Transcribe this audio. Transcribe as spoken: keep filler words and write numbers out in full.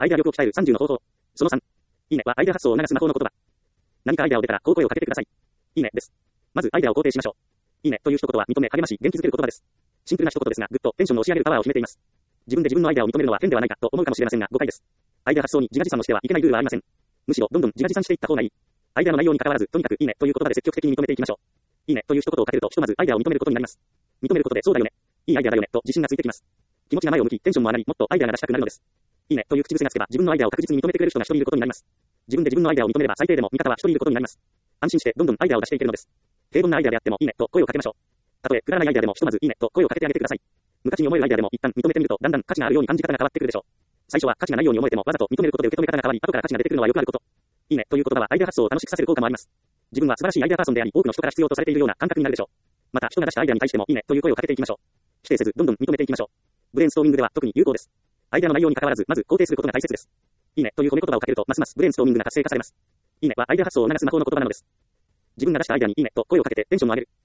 アイデア力を鍛えるさんじゅうの方法。そのさん。いいねはアイデア発想を促す魔法の言葉。何かアイデアを出たら、こう声をかけてください。いいねです。まずアイデアを肯定しましょう。いいねという一言は認め、励まし、元気づける言葉です。シンプルな一言ですが、ぐっとテンションの押し上げるパワーを秘めています。自分で自分のアイデアを認めるのは変ではないかと思うかもしれませんが、誤解です。アイデア発想に自画自賛をしてはいけないルールはありません。むしろどんどん自画自賛していった方がいい。アイデアの内容に関わらず、とにかくいいねという言葉で積極的に認めていきましょう。いいねという一言をかけると、ひとまずアイデアを認めることになります。認めることで、そうだよね。いいアイデアだよねと自信がついてきます。気持ちが前を向き、テンションも上がり、もっとアイデアが出したくなるのです。いいねという口癖がつけば、自分のアイデアを確実に認めてくれる人が一人いることになります。自分で自分のアイデアを認めれば、最低でも味方は一人いることになります。安心してどんどんアイデアを出していけるのです。平凡なアイデアであってもいいねと声をかけましょう。たとえくだらないアイデアでもひとまずいいねと声をかけてあげてください。無価値に思えるアイデアでも一旦認めてみると、だんだん価値があるように感じ方が変わってくるでしょう。最初は価値がないように思えても、わざと認めることで受け止め方が変わり、後から価値が出てくるのはよくあること。いいねという言葉はアイデア発想を楽しくさせる効果もあります。自分は素晴らしいアイデアパーソンであり、多くの人から必要とされているような感覚になるでしょう。また、人が出したアイデアに対してもいいねという声をかけていきましょう。否定せず、どんどん認めていきましょう。ブレインストーミングでは特に有効です。アイデアの内容に関わらず、まず肯定することが大切です。いいねという褒め言葉をかけると、ますますブレインストーミングが活性化されます。いいねはアイデア発想を促す魔法の言葉なのです。自分が出したアイデアにいいねと声をかけてテンションを上げる。